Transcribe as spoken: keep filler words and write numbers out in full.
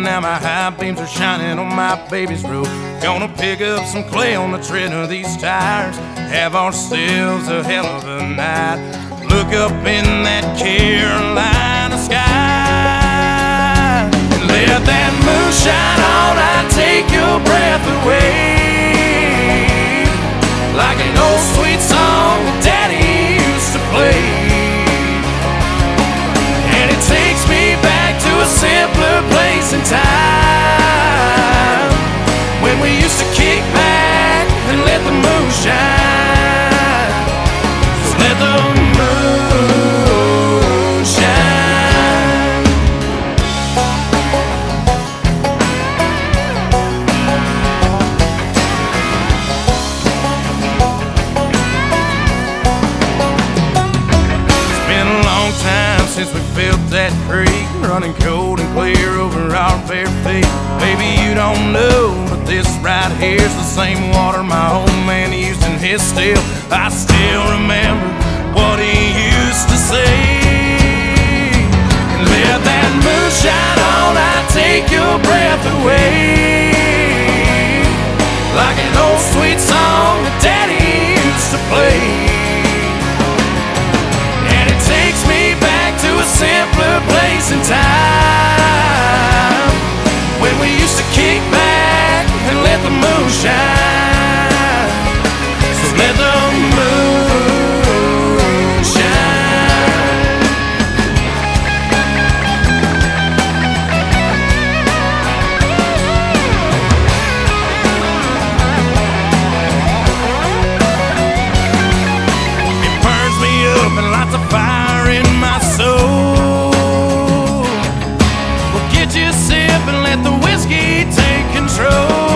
now my high beams are shining on my baby's roof. Gonna pick up some clay on the tread of these tires, have ourselves a hell of a night. Look up in that Carolina sky and let that moon shine on. I take your breath away, like an old sweet song that Daddy used to play. And it takes me back to a simpler place in time, when we used to kick back and let the moon shine. Just let the moon shine. It's been a long time since we felt that creek running cold and clear over our bare feet. Maybe you don't know, but this right here's the same water my old man used in his still. I still remember what he used to say. And let that moon shine on, I take your breath away, like an old sweet song that Daddy used to play. And it takes me back to a simpler place in time, when we used to kick back and let the moon shine. So let the moon shine. It burns me up and lights a fire in my soul. Well, get you a sip and let the whiskey take control.